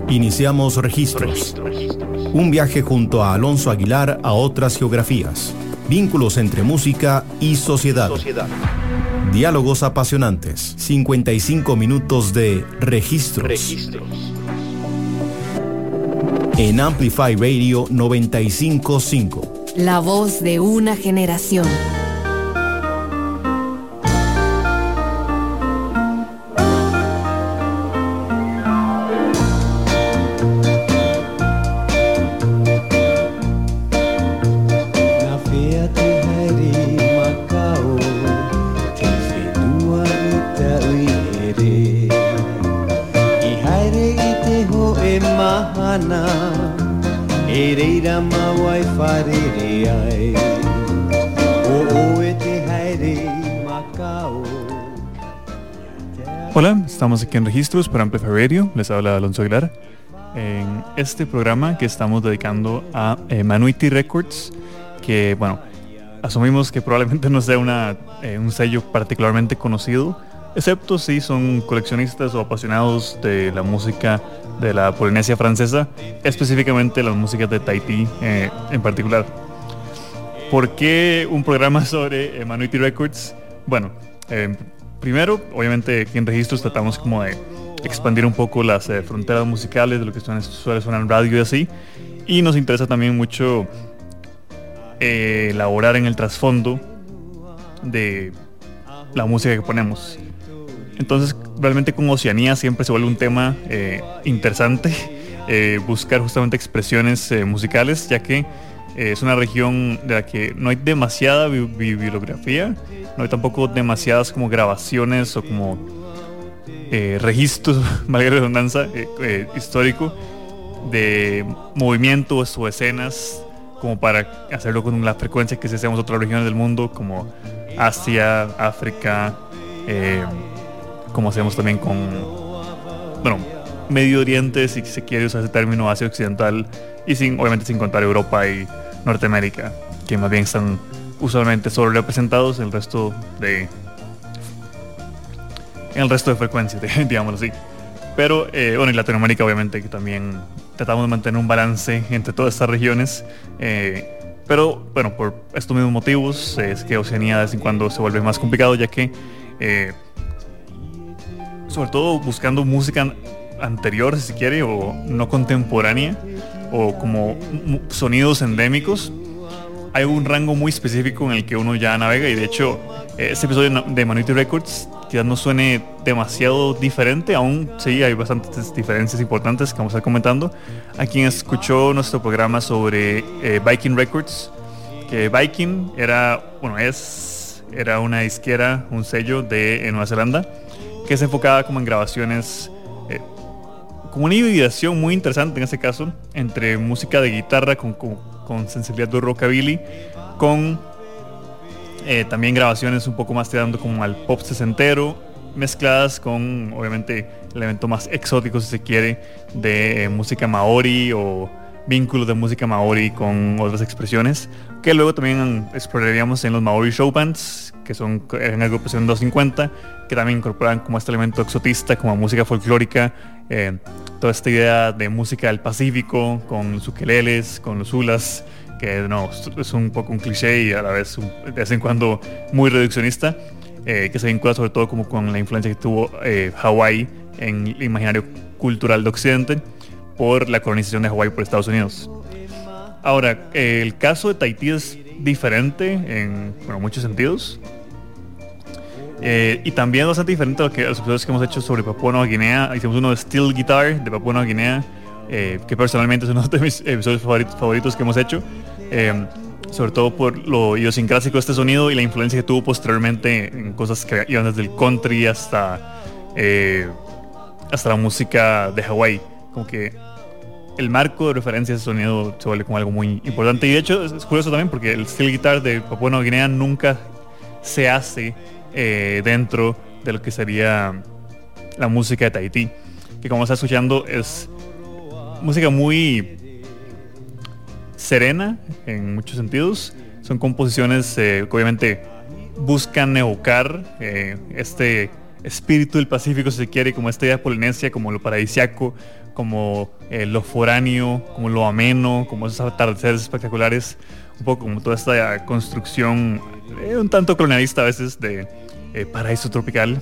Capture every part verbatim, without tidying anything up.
Iniciamos registros. Un viaje junto a Alonso Aguilar a otras geografías. Vínculos entre música y sociedad. Diálogos apasionantes. cincuenta y cinco minutos de registros. registros. En Amplify Radio noventa y cinco punto cinco. La voz de una generación. Hola, estamos aquí en Registros para Amplify Radio. Les habla Alonso Aguilar. En este programa que estamos dedicando a eh, Manuity Records, que bueno, asumimos que probablemente no sea una, eh, un sello particularmente conocido, excepto si son coleccionistas o apasionados de la música de la Polinesia francesa, específicamente las músicas de Tahití eh, en particular. ¿Por qué un programa sobre eh, Manuity Records? Bueno, eh, primero, obviamente aquí en Registros tratamos como de expandir un poco las eh, fronteras musicales de lo que suena, suele sonar en radio y así, y nos interesa también mucho eh, elaborar en el trasfondo de la música que ponemos. Entonces realmente con Oceanía siempre se vuelve un tema eh, interesante, eh, buscar justamente expresiones eh, musicales, ya que eh, es una región de la que no hay demasiada bi- bi- bibliografía, no hay tampoco demasiadas como grabaciones o como eh, registros, valga la redundancia, eh, eh, histórico de movimientos o escenas como para hacerlo con la frecuencia que se hacemos otras regiones del mundo como Asia, África, eh, como hacemos también con, bueno, Medio Oriente, si se quiere usar ese término, Asia Occidental, y sin, obviamente sin contar Europa y Norteamérica, que más bien están usualmente solo representados en el resto de en el resto de frecuencias, digámoslo así. Pero, eh, bueno, y Latinoamérica obviamente, que también tratamos de mantener un balance entre todas estas regiones, eh, pero, bueno, por estos mismos motivos, eh, es que Oceanía de vez en cuando se vuelve más complicado, ya que eh, sobre todo buscando música anterior, si se quiere, o no contemporánea, o como sonidos endémicos, hay un rango muy específico en el que uno ya navega, y de hecho este episodio de Manuity Records quizás no suene demasiado diferente, aún sí hay bastantes diferencias importantes que vamos a estar comentando. A quien escuchó nuestro programa sobre eh, Viking Records, que Viking era, bueno, es, era una disquera, un sello de Nueva Zelanda, que se enfocaba como en grabaciones, eh, como una hibridación muy interesante en este caso, entre música de guitarra con, con, con sensibilidad de rockabilly, con eh, también grabaciones un poco más tirando como al pop sesentero, mezcladas con obviamente elementos más exóticos, si se quiere, de eh, música maori o vínculos de música maori con otras expresiones, que luego también exploraríamos en los Maori Show Bands, que son en la agrupación doscientos cincuenta, que también incorporan como este elemento exotista, como música folclórica, eh, toda esta idea de música del Pacífico, con los ukeleles, con los hulas, que no, es un poco un cliché y a la vez un, de vez en cuando muy reduccionista, eh, que se vincula sobre todo como con la influencia que tuvo eh, Hawái en el imaginario cultural de Occidente por la colonización de Hawái por Estados Unidos. Ahora, eh, el caso de Tahití es diferente en, bueno, muchos sentidos, eh, y también bastante diferente a, lo que, a los episodios que hemos hecho sobre Papúa Nueva Guinea. Hicimos uno de Steel Guitar de Papúa Nueva Guinea, eh, que personalmente es uno de mis episodios favoritos, favoritos que hemos hecho, eh, sobre todo por lo idiosincrásico de este sonido y la influencia que tuvo posteriormente en cosas que iban desde el country hasta, eh, hasta la música de Hawái. Como que el marco de referencia de ese sonido se vuelve como algo muy importante, y de hecho es curioso también porque el steel guitar de Papúa Nueva Guinea nunca se hace eh, dentro de lo que sería la música de Tahití, que como está escuchando es música muy serena en muchos sentidos. Son composiciones eh, que obviamente buscan evocar eh, este espíritu del Pacífico, si se quiere, como esta idea polinesia, como lo paradisiaco, como eh, lo foráneo, como lo ameno, como esos atardeceres espectaculares, un poco como toda esta construcción eh, un tanto colonialista a veces de eh, paraíso tropical.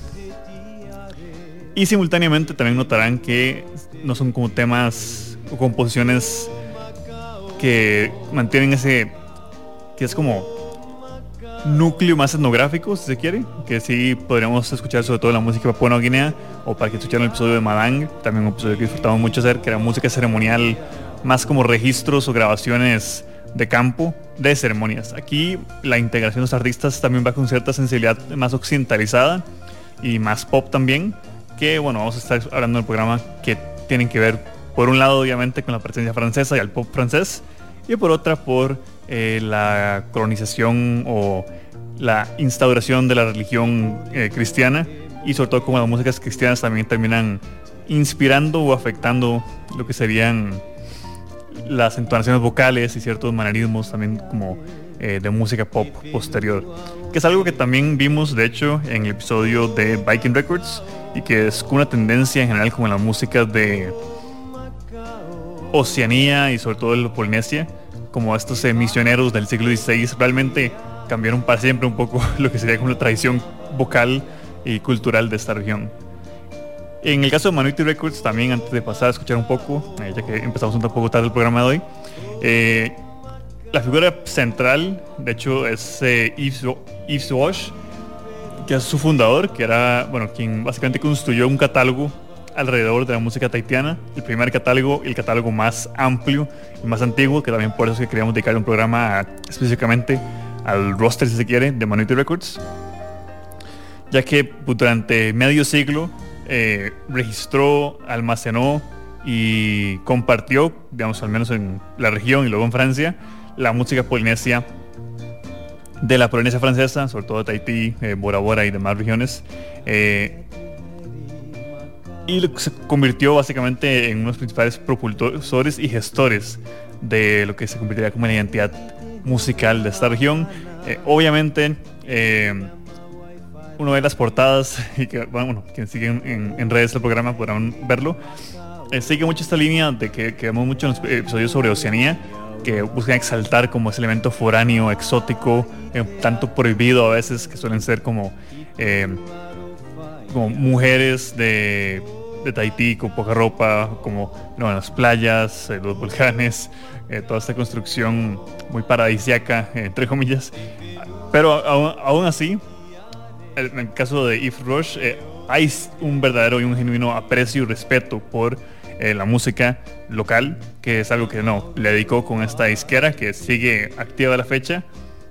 Y simultáneamente también notarán que no son como temas o composiciones que mantienen ese, que es como núcleo más etnográfico, si se quiere, que sí podríamos escuchar sobre todo la música de Papua Nueva Guinea, o para que escucharan el episodio de Madang, también un episodio que disfrutamos mucho hacer, que era música ceremonial, más como registros o grabaciones de campo de ceremonias. Aquí la integración de los artistas también va con cierta sensibilidad más occidentalizada y más pop también, que bueno, vamos a estar hablando del programa, que tienen que ver por un lado obviamente con la presencia francesa y el pop francés, y por otra por eh, la colonización o la instauración de la religión eh, cristiana, y sobre todo como las músicas cristianas también terminan inspirando o afectando lo que serían las entonaciones vocales y ciertos manerismos también como eh, de música pop posterior, que es algo que también vimos de hecho en el episodio de Viking Records, y que es una tendencia en general como en la música de Oceanía y sobre todo de la Polinesia, como estos eh, misioneros del siglo dieciséis realmente cambiaron para siempre un poco lo que sería como la tradición vocal y cultural de esta región. En el caso de Manuity Records también, antes de pasar a escuchar un poco, eh, ya que empezamos un poco tarde el programa de hoy, eh, la figura central de hecho es eh, Yves, Yves Wash, que es su fundador, que era, bueno, quien básicamente construyó un catálogo alrededor de la música tahitiana, el primer catálogo y el catálogo más amplio y más antiguo, que también por eso es que queríamos dedicar un programa a, específicamente al roster, si se quiere, de Manuity Records, ya que pues, durante medio siglo eh, registró, almacenó y compartió, digamos, al menos en la región y luego en Francia, la música polinesia de la Polinesia francesa, sobre todo Tahití, eh, Bora Bora y demás regiones, eh, y se convirtió básicamente en uno de los principales propulsores y gestores de lo que se convertiría como la identidad musical de esta región. Eh, obviamente, eh, uno ve las portadas, y que, bueno, quienes siguen en, en redes del programa podrán verlo, eh, sigue mucho esta línea de que, que vemos mucho en los episodios sobre Oceanía, que buscan exaltar como ese elemento foráneo, exótico, eh, tanto prohibido a veces, que suelen ser como, eh, como mujeres de, de Tahití con poca ropa, como no, en las playas, eh, los volcanes, eh, toda esta construcción muy paradisíaca, eh, entre comillas. Pero aún, aún así, en el caso de Yves Roche, eh, hay un verdadero y un genuino aprecio y respeto por Eh, la música local, que es algo que no le dedicó con esta disquera que sigue activa a la fecha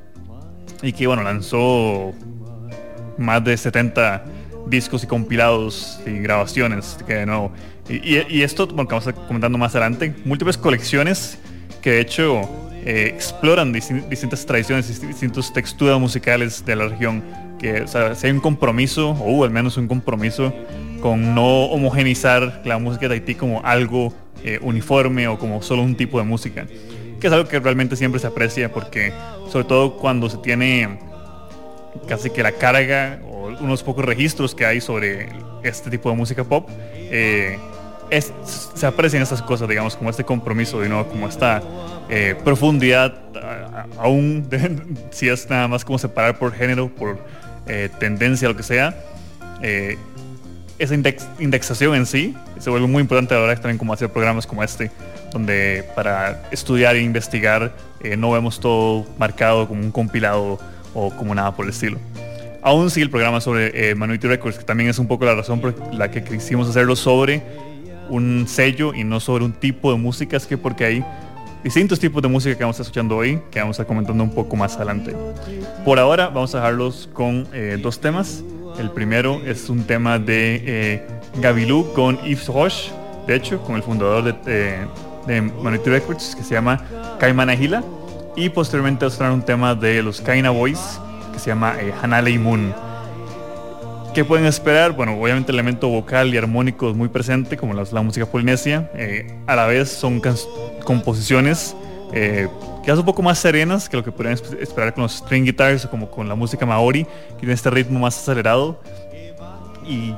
y que bueno, lanzó más de setenta discos y compilados y grabaciones que no y, y, y esto, bueno, que vamos a estar comentando más adelante, múltiples colecciones que de hecho eh, exploran distin- distintas tradiciones, dist- distintas texturas musicales de la región, que o sea, si hay un compromiso, o uh, al menos un compromiso con no homogenizar la música de Tahití como algo eh, uniforme o como solo un tipo de música, que es algo que realmente siempre se aprecia, porque sobre todo cuando se tiene casi que la carga o unos pocos registros que hay sobre este tipo de música pop, eh, es, se aprecian estas cosas, digamos, como este compromiso, ¿no? Como esta eh, profundidad, a, a, aún de, si es nada más como separar por género, por eh, tendencia, lo que sea. Eh, esa index, indexación en sí se vuelve muy importante ahora también, como hacer programas como este, donde para estudiar e investigar eh, no vemos todo marcado como un compilado o como nada por el estilo. Aún sigue el programa sobre eh, Manuity Records, que también es un poco la razón por la que quisimos hacerlo sobre un sello y no sobre un tipo de música, es que porque hay distintos tipos de música que vamos a estar escuchando hoy, que vamos a estar comentando un poco más adelante. Por ahora vamos a dejarlos con eh, dos temas. El primero es un tema de eh, Gabilú con Yves Roche, de hecho, con el fundador de, eh, de Manuity Records, que se llama Kaimanahila, y posteriormente vamos a traer un tema de los Kaina Boys, que se llama eh, Hanalei Moon. ¿Qué pueden esperar? Bueno, obviamente el elemento vocal y armónico es muy presente, como la, la música polinesia. Eh, a la vez son can- composiciones eh, quizás un poco más serenas que lo que podrían esperar con los string guitars o como con la música maori, que tiene este ritmo más acelerado. Y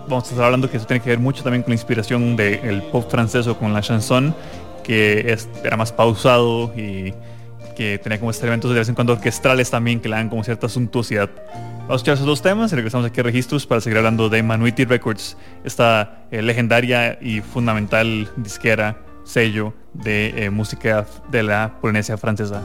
vamos a estar hablando que eso tiene que ver mucho también con la inspiración del pop francés o con la chanson, que es, era más pausado y que tenía como estos elementos de vez en cuando orquestrales también que le dan como cierta suntuosidad. Vamos a escuchar esos dos temas y regresamos aquí a Registros para seguir hablando de Manuity Records, esta eh, legendaria y fundamental disquera, sello de eh, música de la Polinesia francesa.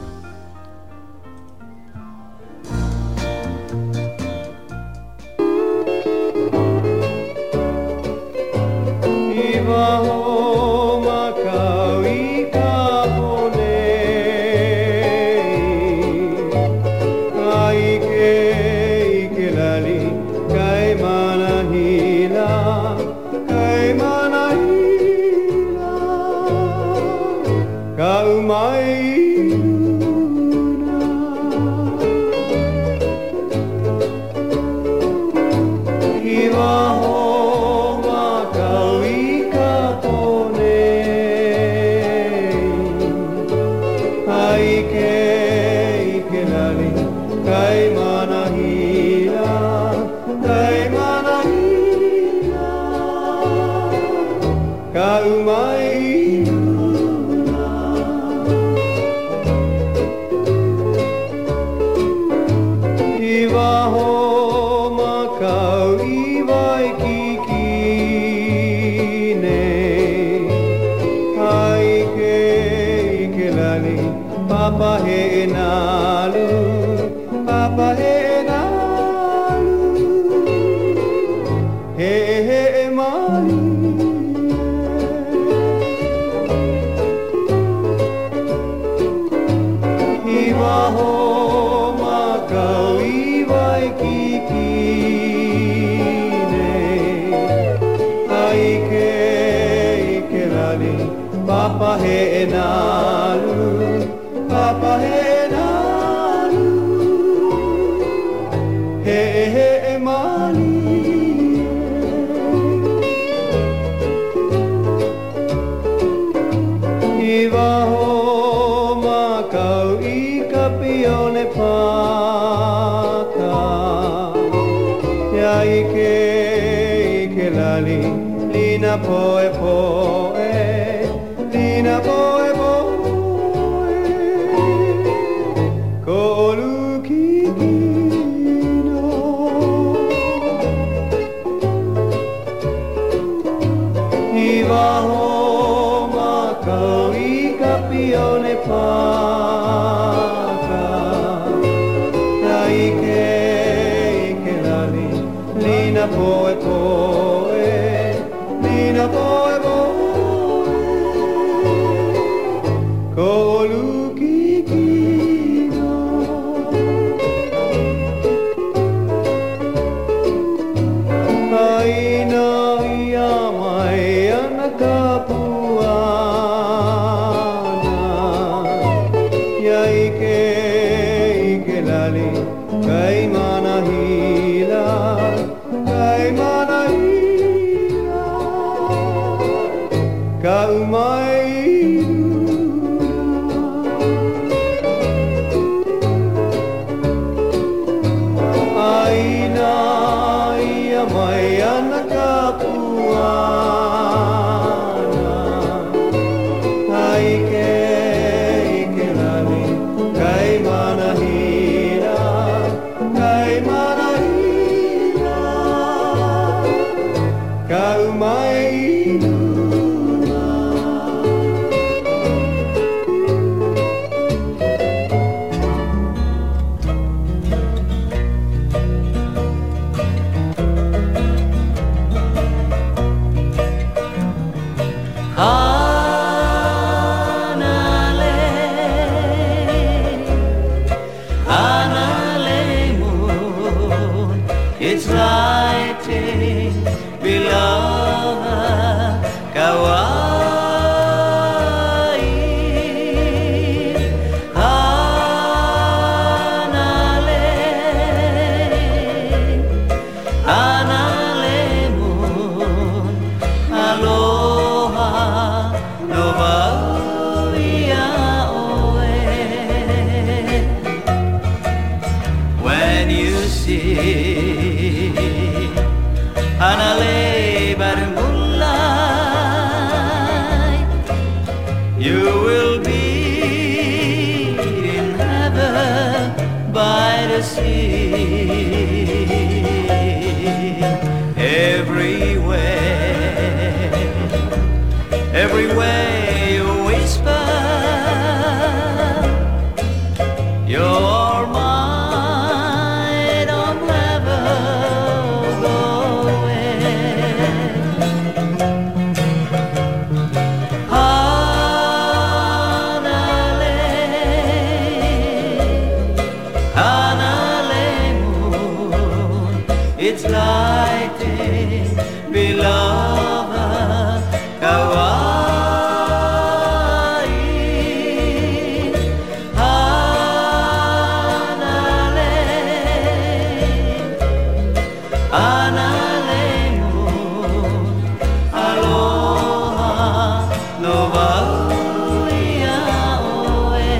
Anale You will be in heaven by the sea. Everywhere, everywhere you whisper, you're mine, don't ever go away. Hanale, Hanale moon, it's lighting beloved Kauai. Hanale, Hanale moon, aloha no wauia oe.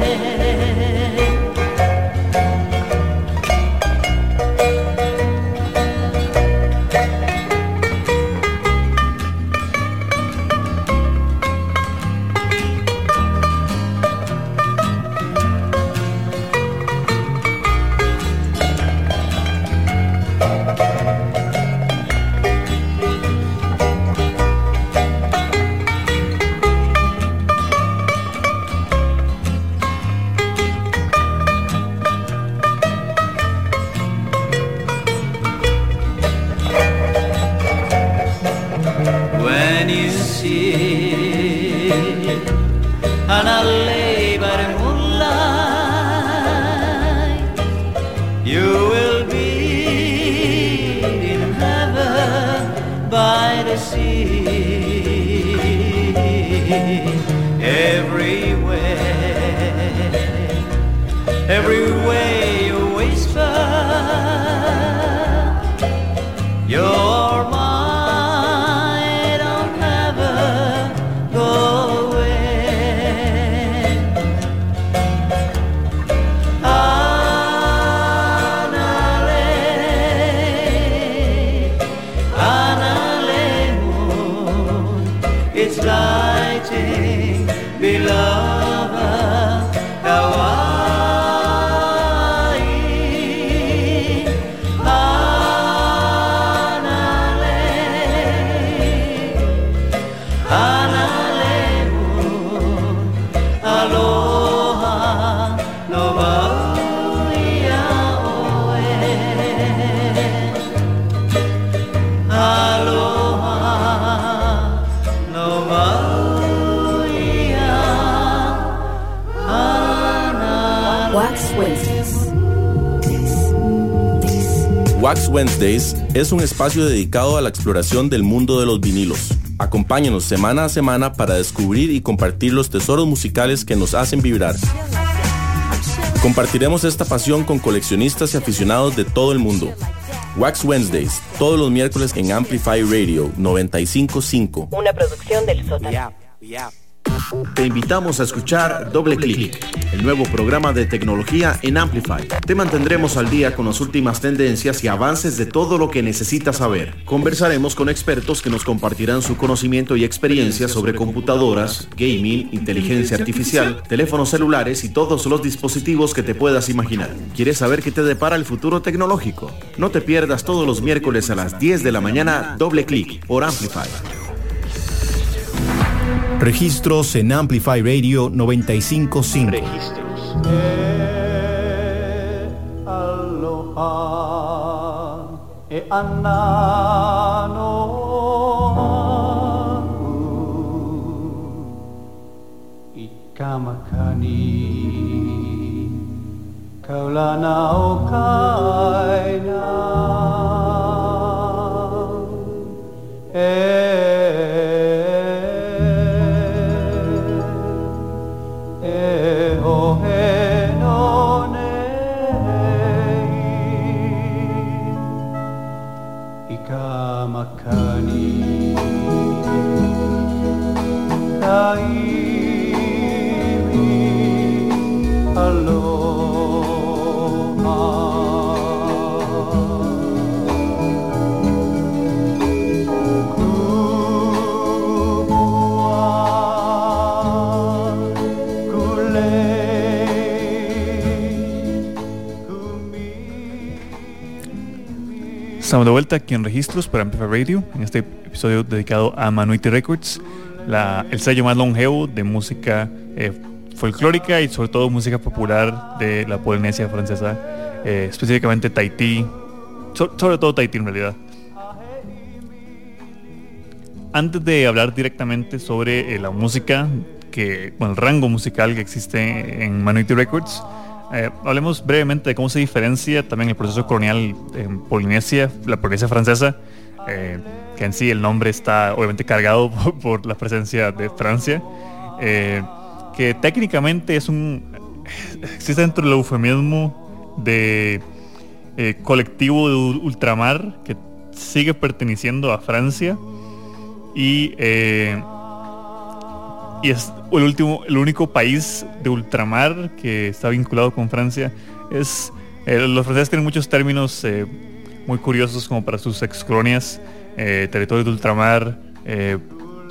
When you see Hanale by the moonlight, you will be in heaven by the sea. Everywhere, everywhere you whisper, you're mine, don't ever go away. Hanale, Hanale moon, it's lighting beloved Kauai. Hanale, Hanale moon, aloha no wauia oe. Aloha no wauia. Hanale. Wax Wednesdays. Wax Wednesdays es un espacio dedicado a la exploración del mundo de los vinilos. Acompáñanos semana a semana para descubrir y compartir los tesoros musicales que nos hacen vibrar. Compartiremos esta pasión con coleccionistas y aficionados de todo el mundo. Wax Wednesdays, todos los miércoles en Amplify Radio noventa y cinco punto cinco. Una producción del sótano. Te invitamos a escuchar Doble Clic, el nuevo programa de tecnología en Amplify. Te mantendremos al día con las últimas tendencias y avances de todo lo que necesitas saber. Conversaremos con expertos que nos compartirán su conocimiento y experiencia sobre computadoras, gaming, inteligencia artificial, teléfonos celulares y todos los dispositivos que te puedas imaginar. ¿Quieres saber qué te depara el futuro tecnológico? No te pierdas todos los miércoles a las diez de la mañana Doble Clic por Amplify. Registros en Amplify Radio noventa y cinco punto cinco. Registros. E aloha, e anano, i kamakani, kaulana o kaina. E Makani Taimi Aloha Kupuan Estamos de vuelta aquí en Registros para Amplify Radio, en este episodio dedicado a Manuity Records, la, el sello más longevo de música eh, folclórica y sobre todo música popular de la Polinesia francesa, eh, específicamente Tahití, so, sobre todo Tahití en realidad. Antes de hablar directamente sobre eh, la música, que, bueno, el rango musical que existe en Manuity Records, Eh, hablemos brevemente de cómo se diferencia también el proceso colonial en Polinesia, la Polinesia francesa, eh, que en sí el nombre está obviamente cargado por, por la presencia de Francia, eh, que técnicamente es un existe dentro del eufemismo de eh, colectivo de ultramar que sigue perteneciendo a Francia y eh, y es el último, el único país de ultramar que está vinculado con Francia. Es eh, los franceses tienen muchos términos eh, muy curiosos como para sus ex colonias, eh, territorios de ultramar, eh,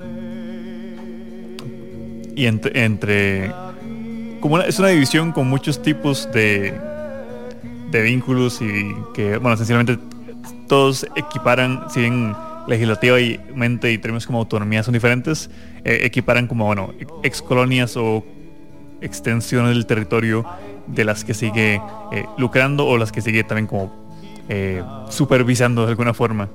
y entre, entre como una, es una división con muchos tipos de de vínculos y que, bueno, esencialmente todos equiparan, si bien legislativamente y términos como autonomía son diferentes, eh, equiparan como, bueno, ex colonias o extensiones del territorio de las que sigue eh, lucrando o las que sigue también como eh, supervisando de alguna forma.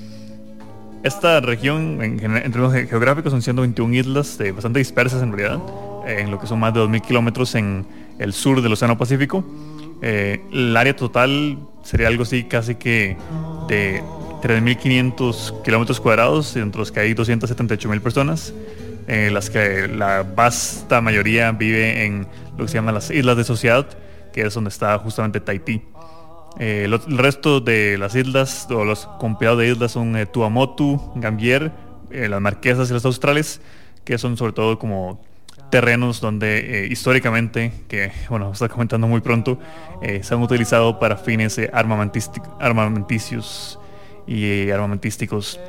Esta región en, en términos geográficos son ciento veintiuna islas, eh, bastante dispersas en realidad, eh, en lo que son más de dos mil kilómetros en el sur del Océano Pacífico. Eh, el área total sería algo así casi que de tres mil quinientos kilómetros cuadrados, entre los que hay doscientas setenta y ocho mil personas, eh, las que la vasta mayoría vive en lo que se llama las Islas de Sociedad, que es donde está justamente Tahití. Eh, lo, el resto de las islas, o los compilados de islas, son eh, Tuamotu, Gambier, eh, las Marquesas y las Australes, que son sobre todo como terrenos donde eh, históricamente, que bueno, vamos a estar comentando muy pronto, eh, se han utilizado para fines eh, armamenticios y armamentísticos.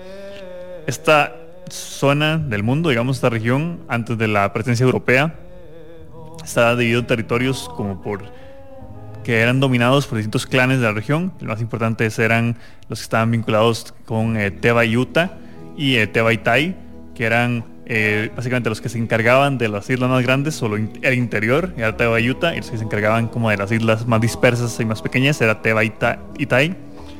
Esta zona del mundo, digamos esta región, antes de la presencia europea, estaba dividido en territorios como por que eran dominados por distintos clanes de la región. Los más importantes eran los que estaban vinculados con eh, Teba y Utah y eh, Teba y Tai, que eran eh, básicamente los que se encargaban de las islas más grandes o lo in- el interior, era Teba y Utah, y los que se encargaban como de las islas más dispersas y más pequeñas era Teba y, Ta- y Tai,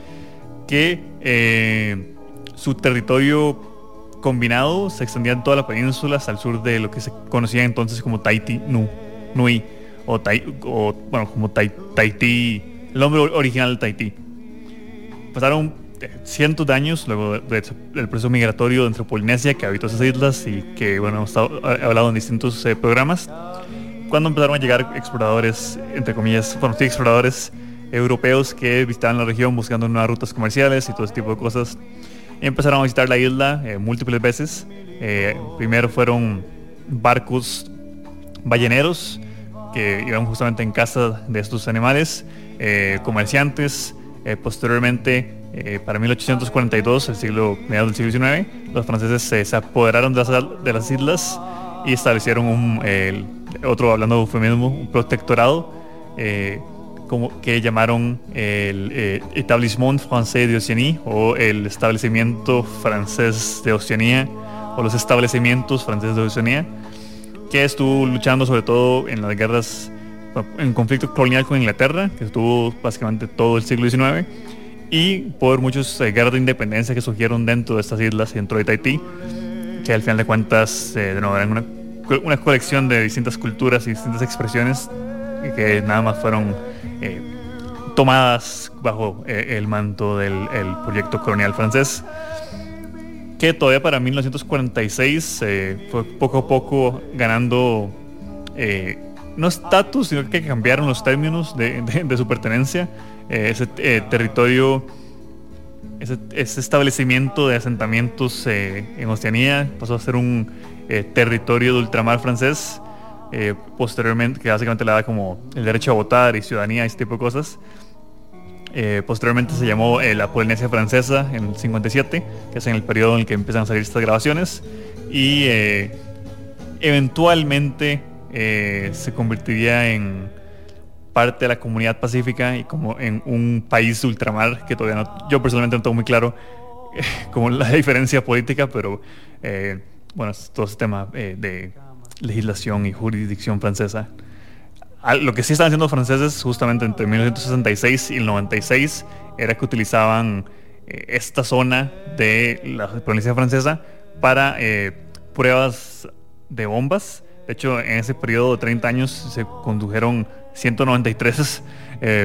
que eh, su territorio combinado se extendía en toda la península hasta el sur de lo que se conocía entonces como Tahití Nu, Nui, o, tai, o bueno, como tai, Tahití, el nombre original de Tahití. Pasaron eh, cientos de años luego de, de, del proceso migratorio entre Polinesia, que habitó esas islas y que, bueno, hemos estado, he hablado en distintos eh, programas, cuando empezaron a llegar exploradores, entre comillas, bueno, sí, exploradores europeos que visitaban la región buscando nuevas rutas comerciales y todo ese tipo de cosas. Y empezaron a visitar la isla eh, múltiples veces. Eh, primero fueron barcos balleneros que iban justamente en caza de estos animales, eh, comerciantes. Eh, posteriormente, eh, para mil ochocientos cuarenta y dos, el siglo mediados del siglo diecinueve, los franceses eh, se apoderaron de las, de las islas y establecieron un, eh, otro, hablando de eufemismo, un protectorado, eh, como que llamaron el eh, Établissement Français de Oceanie, o el establecimiento francés de Oceanía, o los establecimientos franceses de Oceanía, que estuvo luchando sobre todo en las guerras, en conflicto colonial con Inglaterra, que estuvo básicamente todo el siglo diecinueve, y por muchas eh, guerras de independencia que surgieron dentro de estas islas y dentro de Tahití, que al final de cuentas eh, de nuevo, eran una, una colección de distintas culturas y distintas expresiones que nada más fueron eh, tomadas bajo eh, el manto del el proyecto colonial francés, que todavía para mil novecientos cuarenta y seis eh, fue poco a poco ganando eh, no estatus, sino que cambiaron los términos de, de, de su pertenencia. Eh, ese eh, territorio, ese, ese establecimiento de asentamientos eh, en Oceanía pasó a ser un eh, territorio de ultramar francés. Eh, posteriormente, que básicamente le da como el derecho a votar y ciudadanía y ese tipo de cosas. Eh, posteriormente se llamó eh, la Polinesia francesa en el cincuenta y siete, que es en el periodo en el que empiezan a salir estas grabaciones, y eh, eventualmente eh, se convertiría en parte de la comunidad pacífica y como en un país de ultramar que todavía no, yo personalmente no tengo muy claro eh, como la diferencia política, pero eh, bueno, todo ese tema eh, de legislación y jurisdicción francesa. Lo que sí estaban haciendo los franceses justamente entre mil novecientos sesenta y seis y el noventa y seis era que utilizaban eh, esta zona de la provincia francesa para eh, pruebas de bombas. De hecho, en ese periodo de treinta años se condujeron ciento noventa y tres eh,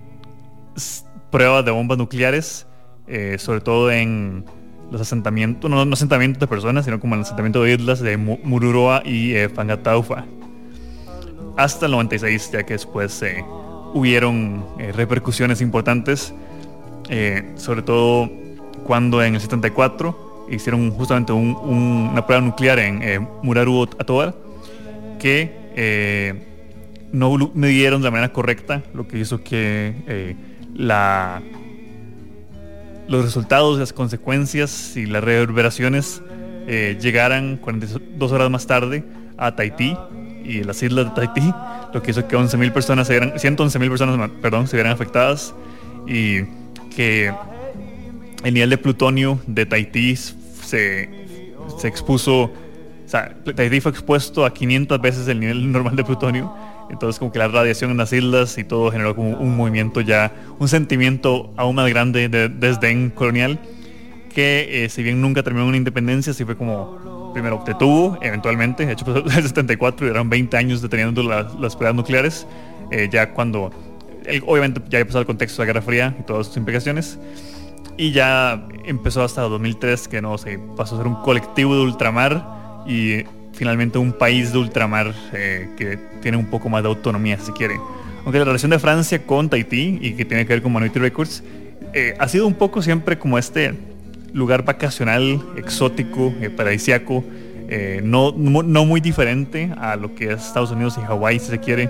pruebas de bombas nucleares, eh, sobre todo en los asentamientos, no, no asentamientos de personas, sino como en el asentamiento de islas de Mururoa y eh, Fangataufa. Hasta el noventa y seis, ya que después eh, hubieron eh, repercusiones importantes, eh, sobre todo cuando en el setenta y cuatro hicieron justamente un, un, una prueba nuclear en eh, Muraru Atoll, que eh, no midieron de la manera correcta, lo que hizo que eh, la, los resultados, las consecuencias y las reverberaciones eh, llegaran cuarenta y dos horas más tarde a Tahití y las islas de Tahití, lo que hizo que once mil personas se vieran, ciento once mil personas, perdón, se vieran afectadas, y que el nivel de plutonio de Tahití se, se expuso, o sea, Tahití fue expuesto a quinientas veces el nivel normal de plutonio. Entonces como que la radiación en las islas y todo generó como un movimiento ya, un sentimiento aún más grande de desdén colonial, que eh, si bien nunca terminó una independencia, sí fue como, primero detuvo eventualmente, de hecho en el setenta y cuatro eran veinte años deteniendo la, las pruebas nucleares, eh, ya cuando, el, obviamente ya había pasado el contexto de la Guerra Fría y todas sus implicaciones, y ya empezó hasta dos mil tres que no sé, pasó a ser un colectivo de ultramar y finalmente un país de ultramar eh, que tiene un poco más de autonomía, si se quiere. Aunque la relación de Francia con Tahití, y que tiene que ver con Manuity Records, eh, ha sido un poco siempre como este lugar vacacional, exótico, eh, paradisiaco, eh, no, no, no muy diferente a lo que es Estados Unidos y Hawái, si se quiere.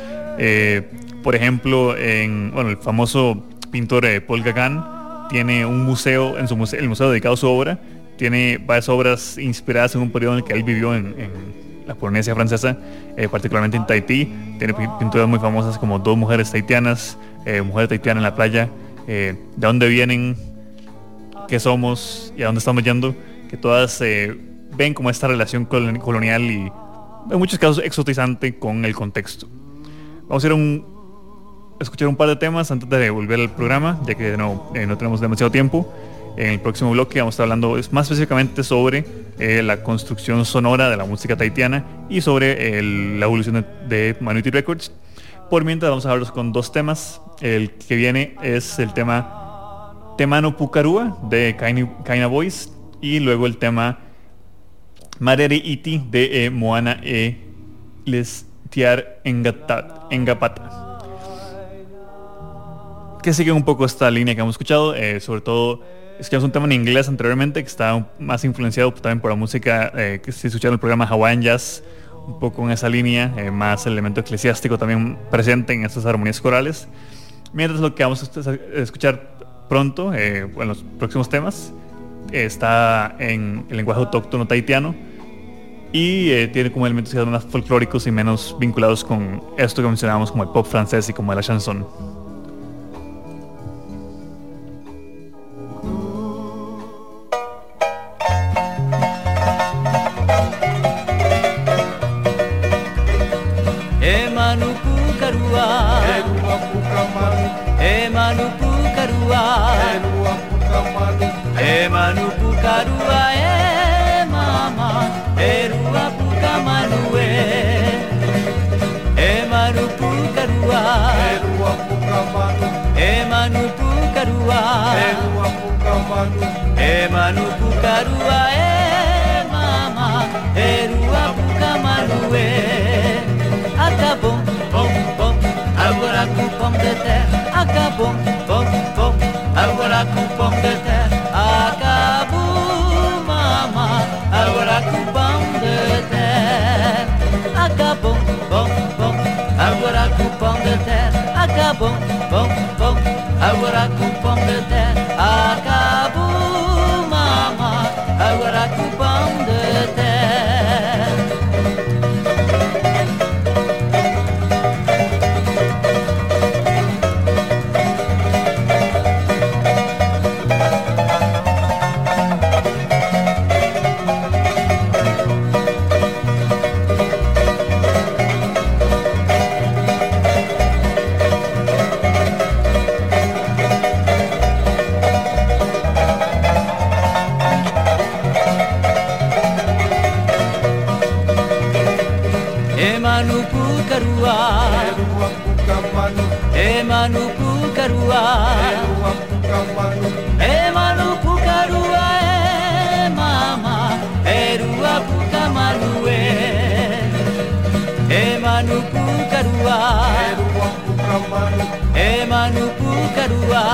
Eh, por ejemplo, en, bueno, el famoso pintor eh, Paul Gauguin tiene un museo, en su museo, el museo dedicado a su obra, tiene varias obras inspiradas en un periodo en el que él vivió en, en la Polinesia francesa, eh, particularmente en Tahití. Tiene pinturas muy famosas como Dos mujeres tahitianas, eh, Mujer tahitiana en la playa, eh, de dónde vienen, qué somos y a dónde estamos yendo, que todas eh, ven como esta relación colonial y en muchos casos exotizante con el contexto. Vamos a ir a un, escuchar un par de temas antes de volver al programa, ya que no, eh, no tenemos demasiado tiempo. En el próximo bloque vamos a estar hablando más específicamente sobre eh, la construcción sonora de la música tahitiana y sobre el, la evolución de, de Manuity Records. Por mientras vamos a hablar con dos temas. El que viene es el tema Temano Pucarua de Kaina, Kaina Boys, y luego el tema Marere Iti de eh, Moana e Les Tiar Engapata, que sigue un poco esta línea que hemos escuchado, eh, sobre todo escuchamos un tema en inglés anteriormente que está más influenciado también por la música eh, que se escucha en el programa Hawaiian Jazz, un poco en esa línea, eh, más elemento eclesiástico también presente en estas armonías corales. Mientras lo que vamos a escuchar pronto, eh, en los próximos temas, eh, está en el lenguaje autóctono tahitiano y eh, tiene como elementos más folclóricos y menos vinculados con esto que mencionábamos como el pop francés y como la chanson. Emanu Pucarua, Emanu Pucarua, e mama, Erua Pucamanue, Emanu Pucarua, Emanu Pucarua, Emanu Pucarua, e mama, Erua Pucamanue, acabou, bom, bom, agora com pão de terra. Acabou, bom, bom, agora com pão de terra. Acabou, mama, agora com pão de terra. Acabou, bom, bom, agora com pão de terra. Acabou, bom, bom, agora com pão de terra. Acabou, mama, agora com pão de terra. Emanu pukarua, Emanu pukarua, Emanu pukarua, e mama, erua pukamanue, Emanu pukarua, Emanu pukarua,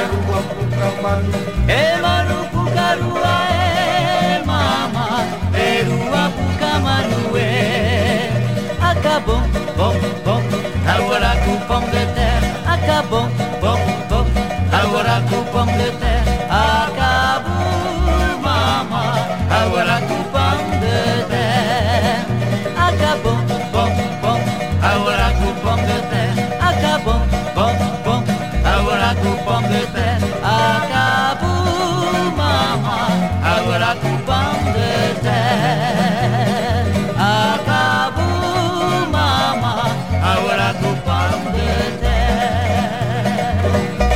Emanu pukarua, e mama, erua pukamanue. Acabou, bom, bom, agora com pão de terra. Acabou, bom, bom, agora com pão de terra. Acabou, mama, agora com pão de terra. Acabou, bom, bom, agora com pão de terra. Acabou, bom, bom, agora com pão de terra. Acabou, mama, agora com pão de terra. Acabou, mama, agora com pão de terra.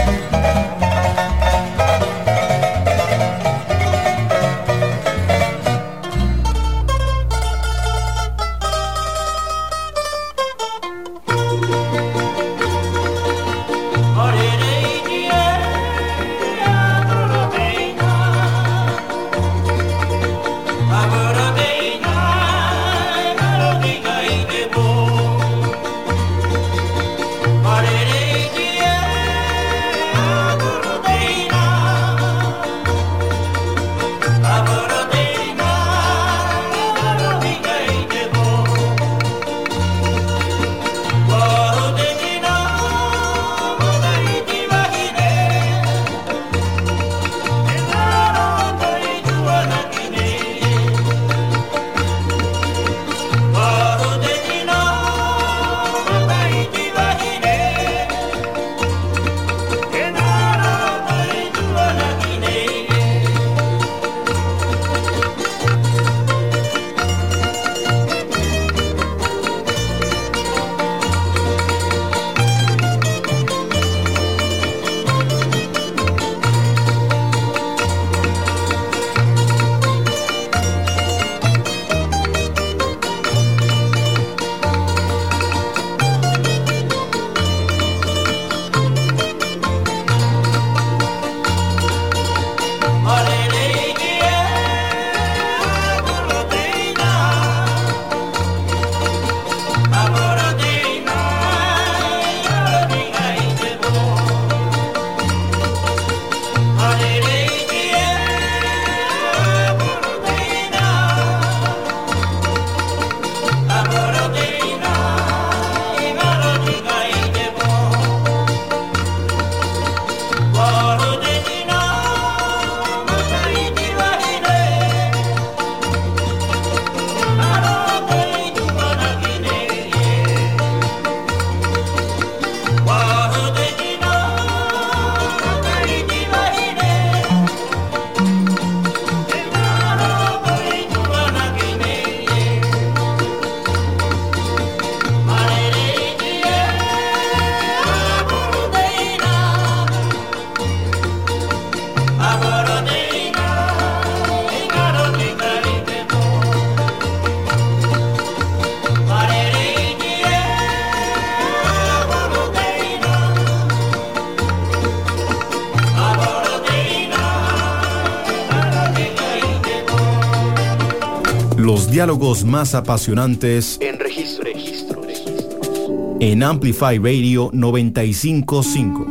Los diálogos más apasionantes En registro, registro, registro. en Amplify Radio noventa y cinco punto cinco.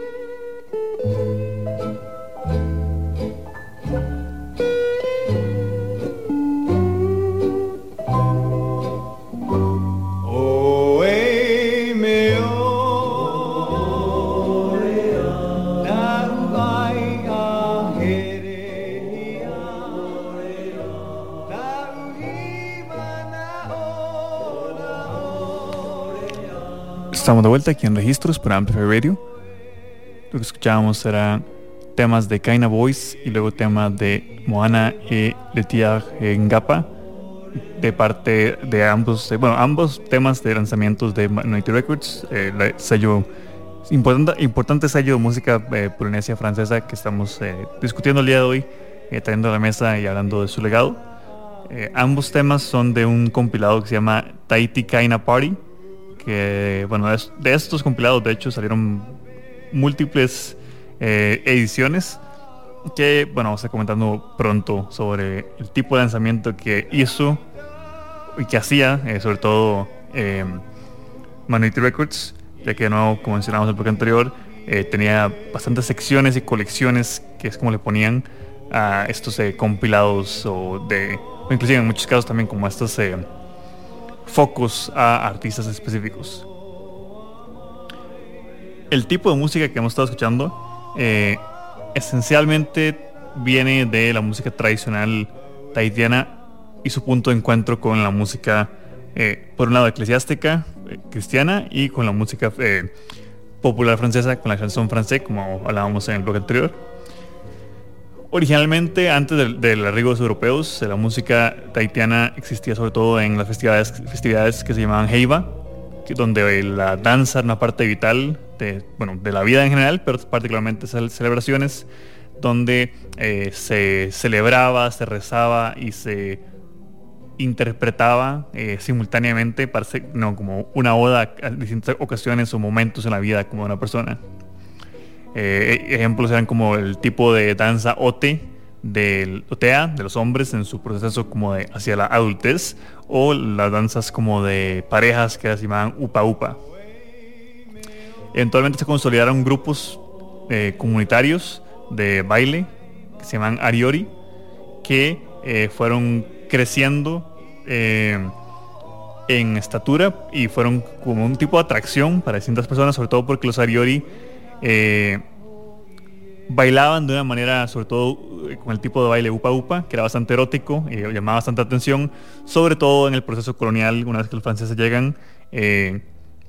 Estamos de vuelta aquí en Registros por Amplify Radio. Lo que escuchábamos eran temas de Kaina Boys y luego temas de Moana y Letiar Ngapa de parte de ambos, eh, bueno, ambos temas de lanzamientos de Minority Records, eh, el sello importante, importante sello de música eh, polinesia francesa que estamos eh, discutiendo el día de hoy, eh, trayendo a la mesa y hablando de su legado. Eh, ambos temas son de un compilado que se llama Tahiti Kaina Party, que bueno, de estos compilados de hecho salieron múltiples eh, ediciones, que bueno, vamos a estar comentando pronto sobre el tipo de lanzamiento que hizo y que hacía, eh, sobre todo eh, Manuity Records, ya que no, como mencionamos en el bloque anterior, eh, tenía bastantes secciones y colecciones, que es como le ponían a estos eh, compilados, o de o inclusive en muchos casos también como estos eh, focos a artistas específicos. El tipo de música que hemos estado escuchando eh, esencialmente viene de la música tradicional tahitiana y su punto de encuentro con la música eh, por un lado eclesiástica, eh, cristiana, y con la música eh, popular francesa, con la chanson francés, como hablábamos en el bloque anterior. Originalmente, antes del, del arribo de los europeos, la música tahitiana existía sobre todo en las festividades, festividades que se llamaban heiva, que, donde la danza era una parte vital de, bueno, de la vida en general, pero particularmente esas celebraciones donde eh, se celebraba, se rezaba y se interpretaba eh, simultáneamente, parece, no, como una oda a distintas ocasiones o momentos en la vida como de una persona. Eh, ejemplos eran como el tipo de danza ote del otea de los hombres en su proceso como de hacia la adultez, o las danzas como de parejas que se llamaban upa upa. Eventualmente se consolidaron grupos eh, comunitarios de baile que se llaman ariori, que eh, fueron creciendo eh, en estatura y fueron como un tipo de atracción para distintas personas, sobre todo porque los ariori eh, bailaban de una manera, sobre todo eh, con el tipo de baile upa upa, que era bastante erótico y eh, llamaba bastante atención, sobre todo en el proceso colonial. Una vez que los franceses llegan, eh,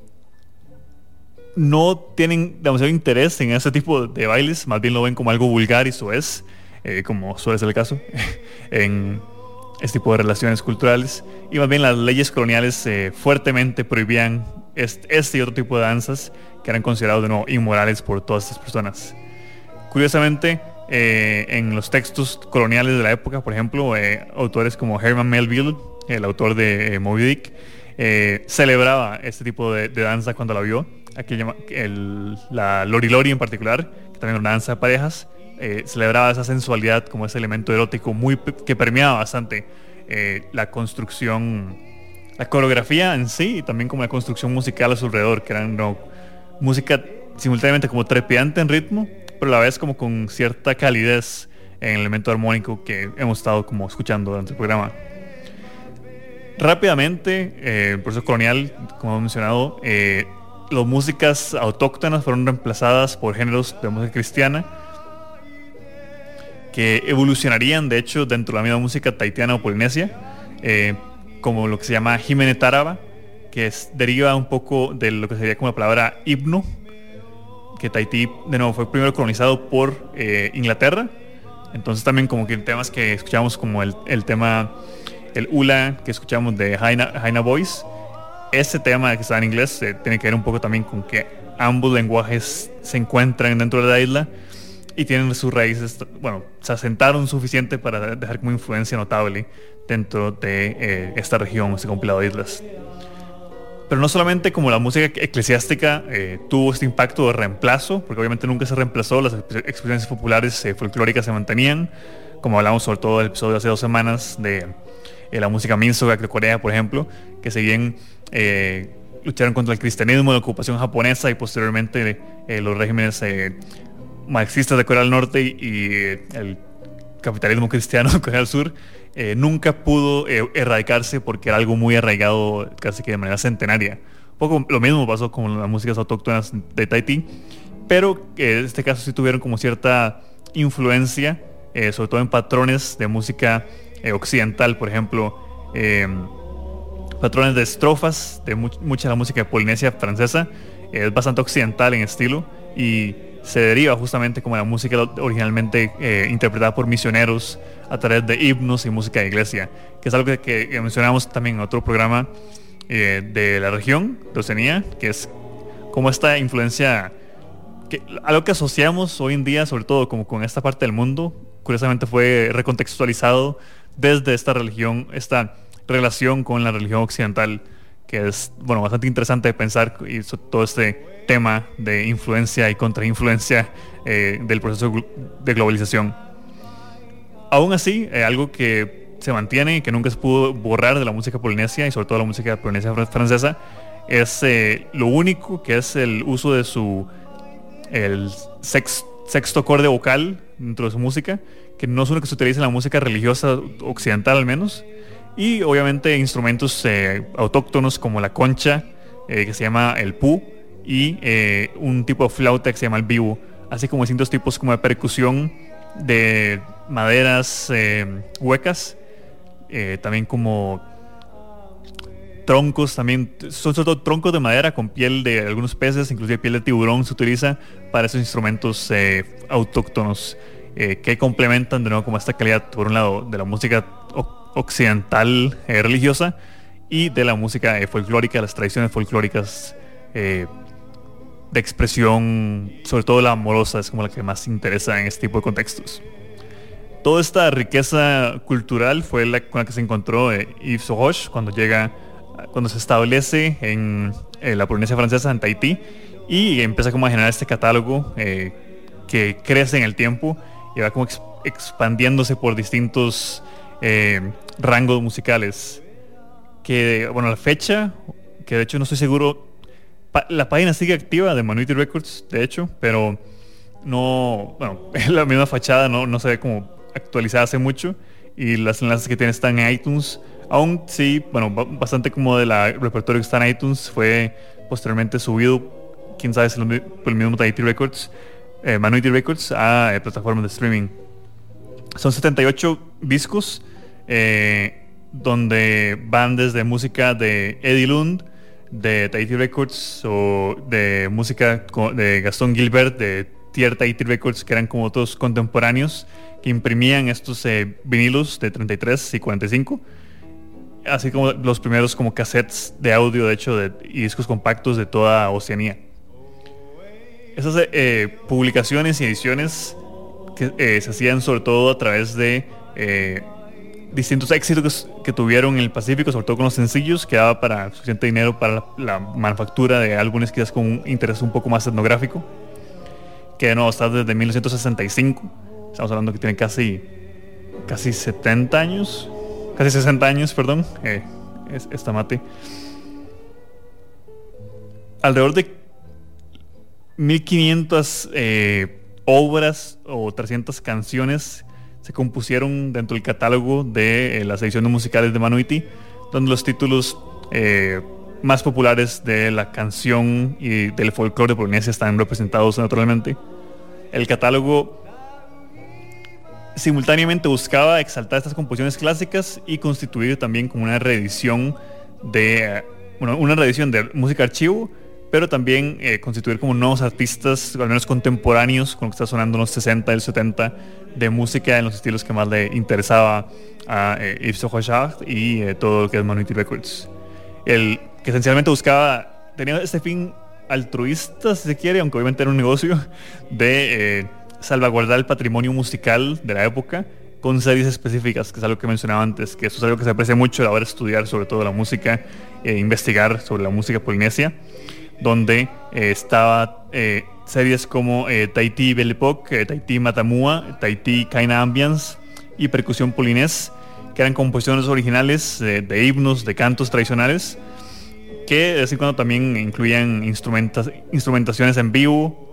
no tienen demasiado interés en ese tipo de bailes, más bien lo ven como algo vulgar y soez, eh, como suele ser el caso en este tipo de relaciones culturales, y más bien las leyes coloniales eh, fuertemente prohibían este, este y otro tipo de danzas que eran considerados de nuevo inmorales por todas estas personas. Curiosamente, eh, en los textos coloniales de la época, por ejemplo, eh, autores como Herman Melville, el autor de eh, Moby Dick, eh, celebraba este tipo de, de danza cuando la vio. Aquí llama, el, la Lori Lori en particular, que también era una danza de parejas, eh, celebraba esa sensualidad como ese elemento erótico muy que permeaba bastante eh, la construcción, la coreografía en sí, y también como la construcción musical a su alrededor, que eran no, música simultáneamente como trepidante en ritmo, pero a la vez como con cierta calidez en el elemento armónico que hemos estado como escuchando durante el programa. Rápidamente, eh, el proceso colonial, como hemos mencionado, eh, las músicas autóctonas fueron reemplazadas por géneros de música cristiana que evolucionarían de hecho dentro de la misma música tahitiana o polinesia, eh, como lo que se llama Himene Taraba, que es, deriva un poco de lo que sería como la palabra himno, que Tahití de nuevo fue primero colonizado por eh, Inglaterra. Entonces también como que temas que escuchamos como el, el tema, el hula que escuchamos de Haina, Haina Boys, ese tema que está en inglés eh, tiene que ver un poco también con que ambos lenguajes se encuentran dentro de la isla y tienen sus raíces, bueno, se asentaron suficiente para dejar como influencia notable dentro de eh, esta región, este compilado de islas. Pero no solamente como la música eclesiástica eh, tuvo este impacto de reemplazo, porque obviamente nunca se reemplazó, las expresiones populares eh, folclóricas se mantenían, como hablamos sobre todo del episodio de hace dos semanas de eh, la música Minso de Corea, por ejemplo, que si bien eh, lucharon contra el cristianismo, la ocupación japonesa y posteriormente eh, los regímenes eh, marxistas de Corea del Norte y, y eh, el capitalismo cristiano de Corea del Sur, Eh, nunca pudo eh, erradicarse porque era algo muy arraigado casi que de manera centenaria. Un poco lo mismo pasó con las músicas autóctonas de Tahití, pero eh, en este caso sí tuvieron como cierta influencia, eh, sobre todo en patrones de música eh, occidental, por ejemplo, eh, patrones de estrofas de mu- mucha de la música de Polinesia francesa, eh, es bastante occidental en estilo y se deriva justamente como la música originalmente eh, interpretada por misioneros a través de himnos y música de iglesia, que es algo que, que mencionamos también en otro programa eh, de la región de Oceanía, que es como esta influencia, que, algo que asociamos hoy en día, sobre todo como con esta parte del mundo, curiosamente fue recontextualizado desde esta religión, esta relación con la religión occidental, que es, bueno, bastante interesante de pensar, y todo este tema de influencia y contrainfluencia eh, del proceso de globalización. Aún así, eh, algo que se mantiene y que nunca se pudo borrar de la música polinesia, y sobre todo la música polinesia francesa, es eh, lo único que es el uso de su el sex, sexto acorde vocal dentro de su música, que no es uno que se utiliza en la música religiosa occidental al menos, y obviamente instrumentos eh, autóctonos como la concha, eh, que se llama el pu, y eh, un tipo de flauta que se llama el bibu, así como distintos tipos como de percusión de maderas eh, huecas, eh, también como troncos, también son sobre todo troncos de madera con piel de algunos peces, inclusive piel de tiburón se utiliza para esos instrumentos eh, autóctonos eh, que complementan de nuevo como esta calidad, por un lado, de la música o- occidental eh, religiosa, y de la música eh, folclórica, las tradiciones folclóricas eh, de expresión, sobre todo la amorosa, es como la que más interesa en este tipo de contextos. Toda esta riqueza cultural fue la con la que se encontró eh, Yves Sauroch cuando llega, cuando se establece en eh, la Polinesia francesa, en Tahití, y empieza como a generar este catálogo eh, que crece en el tiempo y va como ex- expandiéndose por distintos eh, rangos musicales. Que, bueno, la fecha, que de hecho no estoy seguro, pa- la página sigue activa de Manuity Records, de hecho, pero no, bueno, la misma fachada no, no se ve como actualizada hace mucho, y las enlaces que tiene están en iTunes. Aún sí, bueno, bastante como del repertorio que está en iTunes fue posteriormente subido, quién sabe si por el mismo Tahití Records, eh, Manuity Records, a eh, plataformas de streaming. Son setenta y ocho discos, eh, donde van desde música de Eddie Lund, de Tahití Records, o de música de Gastón Gilbert, de Tier Tahití Records, que eran como otros contemporáneos que imprimían estos eh, vinilos de treinta y tres y cuarenta y cinco, así como los primeros como cassettes de audio, de hecho, de, y discos compactos de toda Oceanía. Esas eh, publicaciones y ediciones que eh, se hacían sobre todo a través de eh, distintos éxitos que, que tuvieron en el Pacífico, sobre todo con los sencillos, que daba para suficiente dinero para la, la manufactura de álbumes quizás con un interés un poco más etnográfico, que de nuevo está desde mil novecientos sesenta y cinco, estamos hablando que tiene casi casi setenta años, casi sesenta años, perdón, eh, es, esta mate. Alrededor de mil quinientas eh, obras o trescientas canciones se compusieron dentro del catálogo de eh, las ediciones musicales de Manuity, donde los títulos eh, más populares de la canción y del folclore de Polinesia están representados naturalmente. El catálogo simultáneamente buscaba exaltar estas composiciones clásicas y constituir también como una reedición de, bueno, una reedición de música archivo, pero también eh, constituir como nuevos artistas, al menos contemporáneos, con lo que está sonando en los sesenta y los setenta, de música en los estilos que más le interesaba a eh, Yves Sauroch y eh, todo lo que es Manuity Records. El que esencialmente buscaba, tenía este fin altruista, si se quiere, aunque obviamente era un negocio, de eh, salvaguardar el patrimonio musical de la época con series específicas, que es algo que mencionaba antes, que eso es algo que se aprecia mucho a la hora de estudiar sobre todo la música, e investigar sobre la música polinesia, donde eh, estaba eh, series como eh, Tahití Belle Époque, eh, Tahití Matamua, Tahití Kaina Ambiance y Percusión Polinés, que eran composiciones originales eh, de himnos, de cantos tradicionales, que de vez en cuando también incluían instrumentas, instrumentaciones en vivo,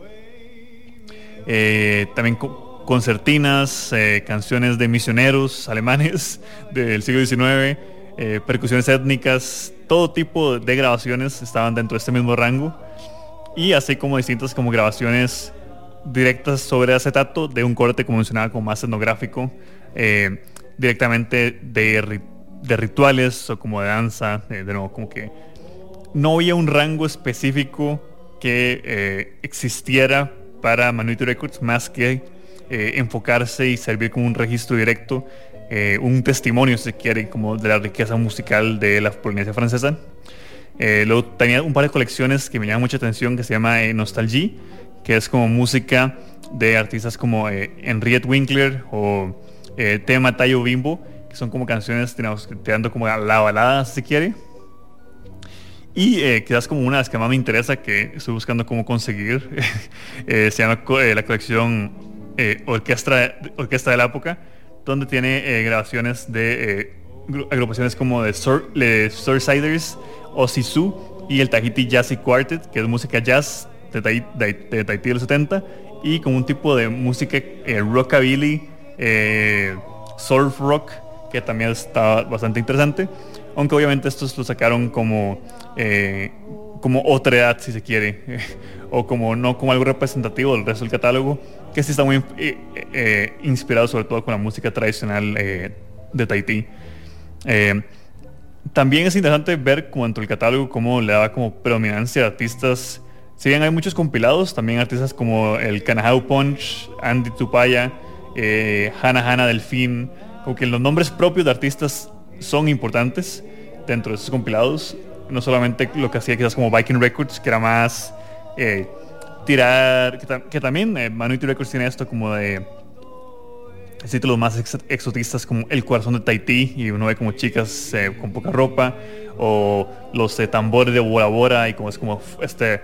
eh, también co- concertinas, eh, canciones de misioneros alemanes del siglo diecinueve, eh, percusiones étnicas, todo tipo de grabaciones estaban dentro de este mismo rango, y así como distintas como grabaciones directas sobre acetato de un corte, como mencionaba, como más etnográfico, eh, directamente de, de rituales o como de danza, eh, de nuevo, como que no había un rango específico que eh, existiera para Manuity Records más que eh, enfocarse y servir como un registro directo, eh, un testimonio, si se quiere, como de la riqueza musical de la Polinesia francesa. Eh, luego tenía un par de colecciones que me llaman mucha atención, que se llama eh, Nostalgie, que es como música de artistas como eh, Henriette Winkler o eh, Tema Tayo Bimbo, que son como canciones, digamos, tirando como a la balada, si se quiere. Y eh, quizás como una de las que más me interesa, que estoy buscando cómo conseguir, eh, se llama eh, la colección eh, Orquesta, Orquesta de la Época, donde tiene eh, grabaciones de eh, agrupaciones como de Sur, de Surfsiders, Osisu y el Tahiti Jazzy Quartet, que es música jazz de, Tahiti de, de, Tahiti de los setenta, y con un tipo de música eh, rockabilly, eh, surf rock, que también está bastante interesante, aunque obviamente estos lo sacaron como eh, como otra edad, si se quiere, eh, o como no como algo representativo del resto del catálogo, que sí está muy eh, eh, inspirado sobre todo con la música tradicional eh, de Tahití. Eh, también es interesante ver como dentro del catálogo cómo le daba como predominancia a artistas. Si bien hay muchos compilados, también artistas como el Kanahau Punch, Andy Tupaya, eh, Hana Hana Delfín, como que los nombres propios de artistas son importantes dentro de esos compilados, no solamente lo que hacía quizás como Viking Records, que era más eh, tirar, que, ta que también eh, Manuity Records tiene esto como de títulos más ex exotistas como El Corazón de Tahití, y uno ve como chicas eh, con poca ropa, o los eh, tambores de Bora Bora, y como es como este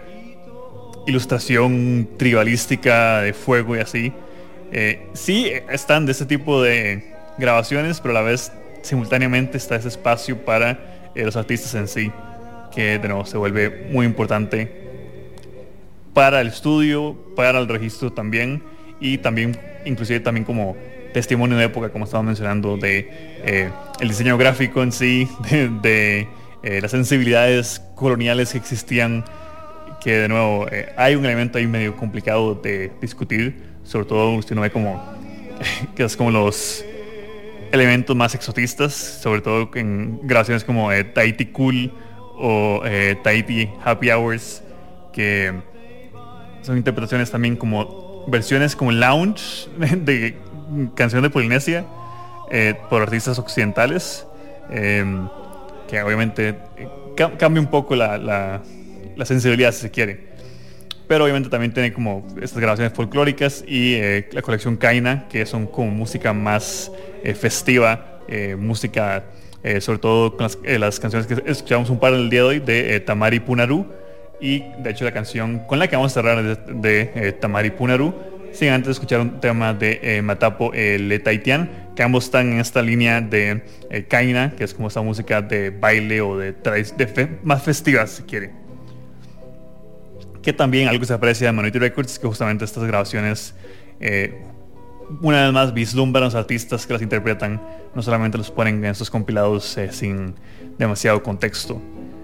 ilustración tribalística de fuego y así. Eh, sí están de ese tipo de grabaciones, pero a la vez simultáneamente está ese espacio para eh, los artistas en sí, que de nuevo se vuelve muy importante para el estudio, para el registro también, y también inclusive también como testimonio de época, como estaba mencionando, de eh, el diseño gráfico en sí, de, de eh, las sensibilidades coloniales que existían, que de nuevo eh, hay un elemento ahí medio complicado de discutir, sobre todo si uno ve como que es como los elementos más exotistas, sobre todo en grabaciones como eh, Tahiti Cool o eh, Tahiti Happy Hours, que son interpretaciones también como versiones como lounge de canción de Polinesia eh, por artistas occidentales, eh, que obviamente eh, ca cambia un poco la, la, la sensibilidad, si se quiere, pero obviamente también tiene como estas grabaciones folclóricas, y eh, la colección Kaina, que son como música más eh, festiva, eh, música eh, sobre todo con las, eh, las canciones que escuchamos un par del día de hoy de eh, Tamari Punaru, y de hecho la canción con la que vamos a cerrar de, de eh, Tamari Punaru, sin antes escuchar un tema de eh, Matapo eh, Le Tahitian, que ambos están en esta línea de eh, Kaina, que es como esa música de baile o de, de fe más festiva, si quiere. Que también algo se aprecia de Manuity Records, que justamente estas grabaciones eh, una vez más vislumbran a los artistas que las interpretan, no solamente los ponen en estos compilados eh, sin demasiado contexto.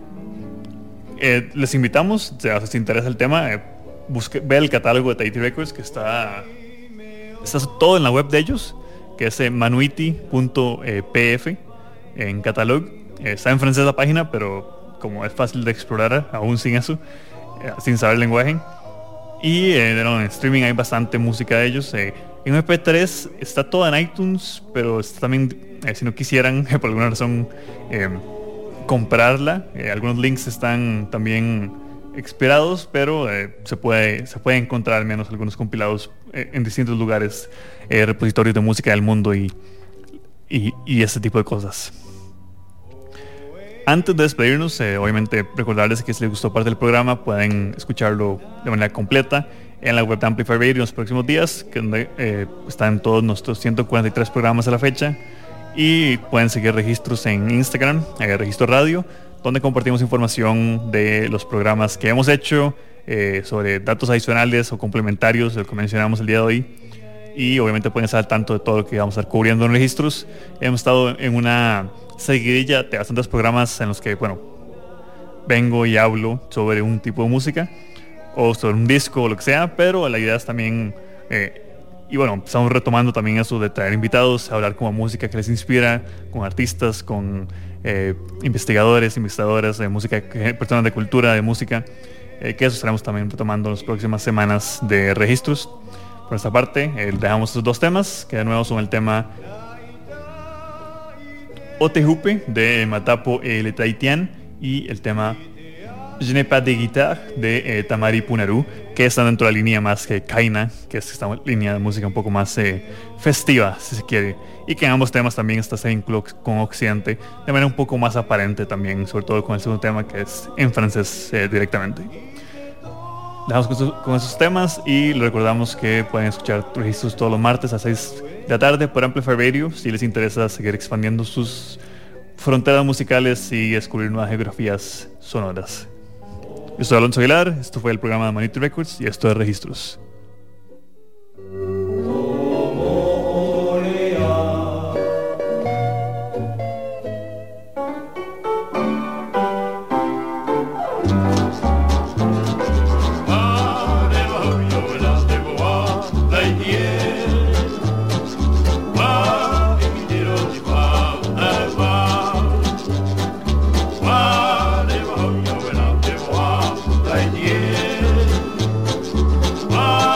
Eh, les invitamos, o sea, si les interesa el tema, eh, busque, ve el catálogo de Tahiti Records, que está, está todo en la web de ellos, que es eh, manuity punto p f en catalog. Eh, está en francés la página, pero como es fácil de explorar aún sin eso, eh, sin saber el lenguaje. Y eh, no, en streaming hay bastante música de ellos. Eh, en M P tres está toda en iTunes, pero está también, eh, si no quisieran por alguna razón eh, comprarla, eh, algunos links están también expirados, pero eh, se puede se puede encontrar al menos algunos compilados eh, en distintos lugares, eh, repositorios de música del mundo y, y, y ese tipo de cosas. Antes de despedirnos, eh, obviamente recordarles que si les gustó parte del programa pueden escucharlo de manera completa en la web de Amplify Radio en los próximos días, que donde eh, están todos nuestros ciento cuarenta y tres programas a la fecha, y pueden seguir registros en Instagram, eh, Registro Radio, donde compartimos información de los programas que hemos hecho, eh, sobre datos adicionales o complementarios de lo que mencionamos el día de hoy, y obviamente pueden estar al tanto de todo lo que vamos a estar cubriendo en registros. Hemos estado en una seguidilla de bastantes programas en los que, bueno, vengo y hablo sobre un tipo de música o sobre un disco o lo que sea, pero la idea es también eh, y bueno, estamos retomando también eso de traer invitados, hablar como música que les inspira, con artistas, con eh, investigadores, investigadoras de música, personas de cultura, de música, eh, que eso estaremos también retomando en las próximas semanas de registros. Por esta parte, eh, dejamos estos dos temas, que de nuevo son el tema Otehupe de Matapo Le Tahitian y el tema Je n'ai pas de guitare de eh, Tamari Punaru, que está dentro de la línea más que Kaina, que es esta línea de música un poco más eh, festiva, si se quiere, y que en ambos temas también está ese vínculo con Occidente de manera un poco más aparente también, sobre todo con el segundo tema que es en francés eh, directamente. Dejamos con, esos, con esos temas y les recordamos que pueden escuchar Registros todos los martes a seis de la tarde por Amplify Radio si les interesa seguir expandiendo sus fronteras musicales y descubrir nuevas geografías sonoras. Yo soy Alonso Aguilar, esto fue el programa de Manity Records y esto es Registros. Ah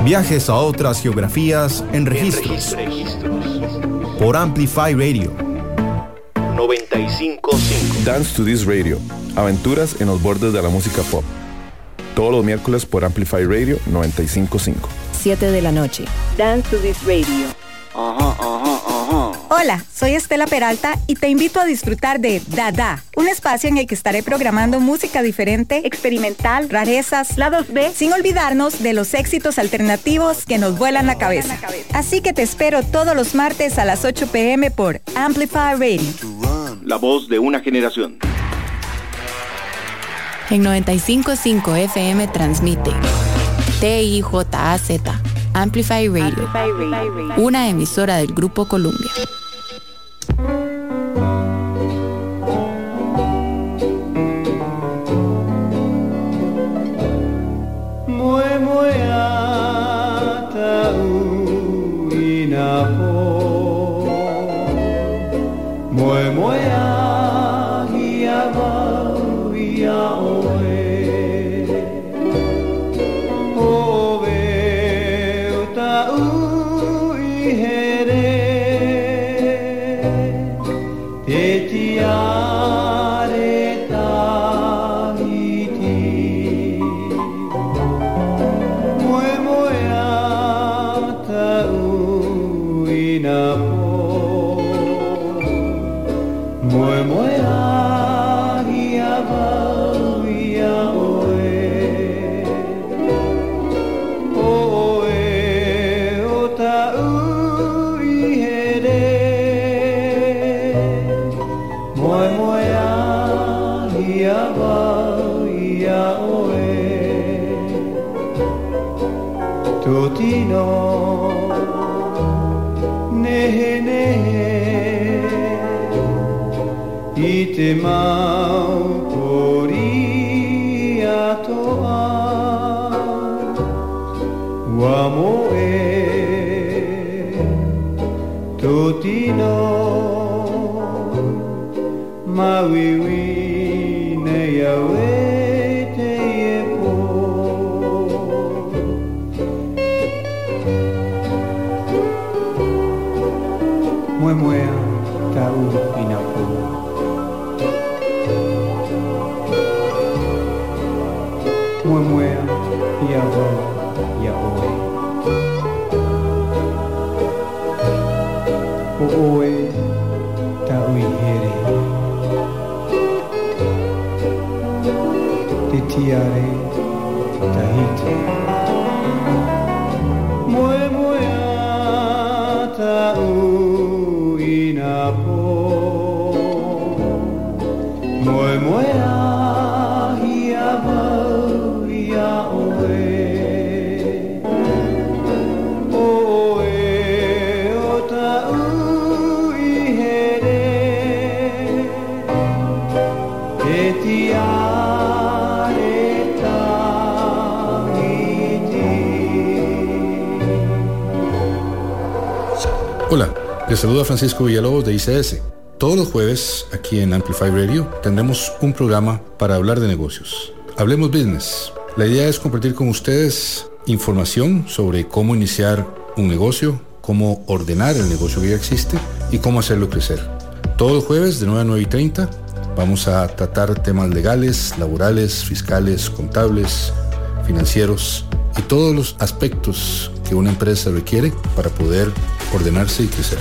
Viajes a otras geografías en registros. Por Amplify Radio. noventa y cinco punto cinco. Dance to This Radio. Aventuras en los bordes de la música pop. Todos los miércoles por Amplify Radio noventa y cinco punto cinco. siete de la noche. Dance to This Radio. Ajá, ajá, ajá. Hola, soy Estela Peralta y te invito a disfrutar de Dada, un espacio en el que estaré programando música diferente, experimental, rarezas, lados B, sin olvidarnos de los éxitos alternativos que nos vuelan la cabeza. Así que te espero todos los martes a las ocho pm por Amplify Radio. La voz de una generación. En noventa y cinco punto cinco F M transmite T I J A Z, Amplify Radio, una emisora del Grupo Columbia. Hola, les saluda Francisco Villalobos de I C S. Todos los jueves, aquí en Amplify Radio, tendremos un programa para hablar de negocios. Hablemos Business. La idea es compartir con ustedes información sobre cómo iniciar un negocio, cómo ordenar el negocio que ya existe y cómo hacerlo crecer. Todos los jueves de nueve a nueve y treinta vamos a tratar temas legales, laborales, fiscales, contables, financieros y todos los aspectos que una empresa requiere para poder ordenarse y crecer.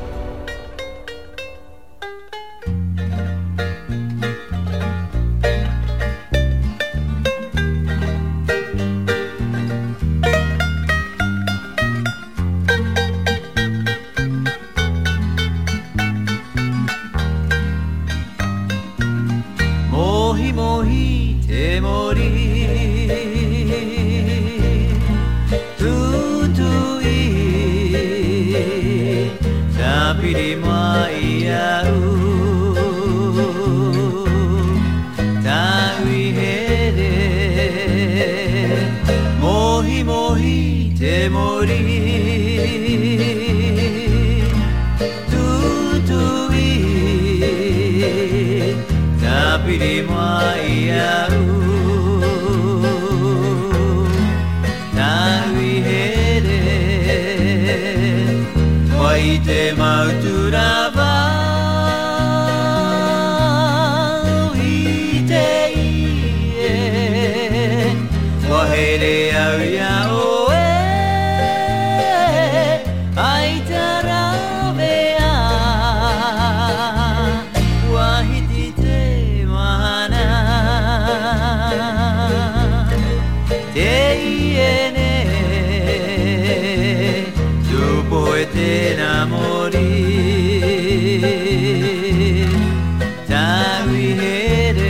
Mohi mohi te mori tutui tapiri mai au tawi here mohi mohi te mori tutui tapiri mai au tawi here te mauturava i te ie wahere au ia oe ai tarawea wahiti te mana te iene tu poete namori tawi here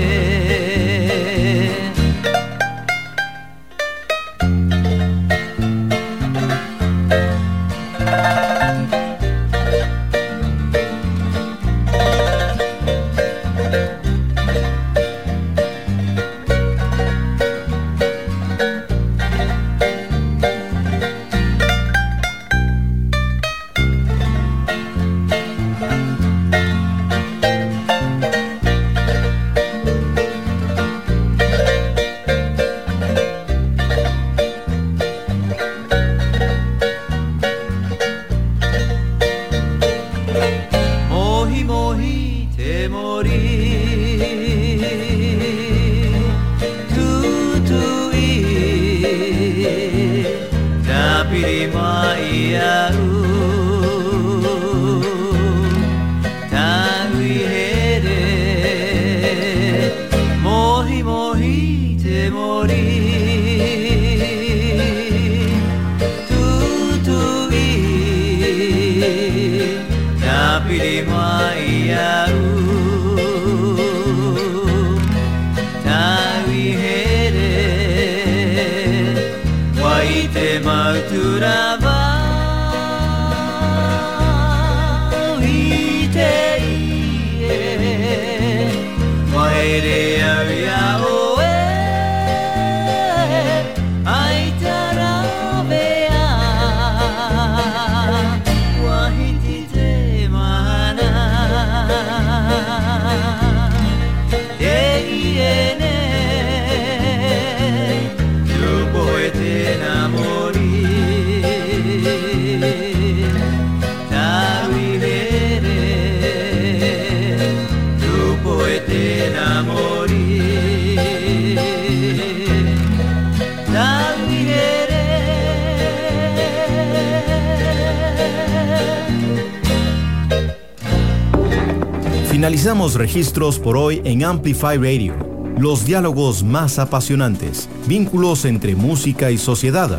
Finalizamos registros por hoy en Amplify Radio. Los diálogos más apasionantes, vínculos entre música y sociedad.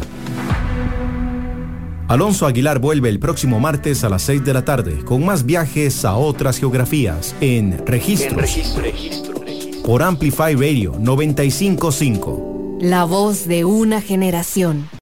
Alonso Aguilar vuelve el próximo martes a las seis de la tarde con más viajes a otras geografías en Registros. En registro, registro, registro. Por Amplify Radio noventa y cinco punto cinco. La voz de una generación.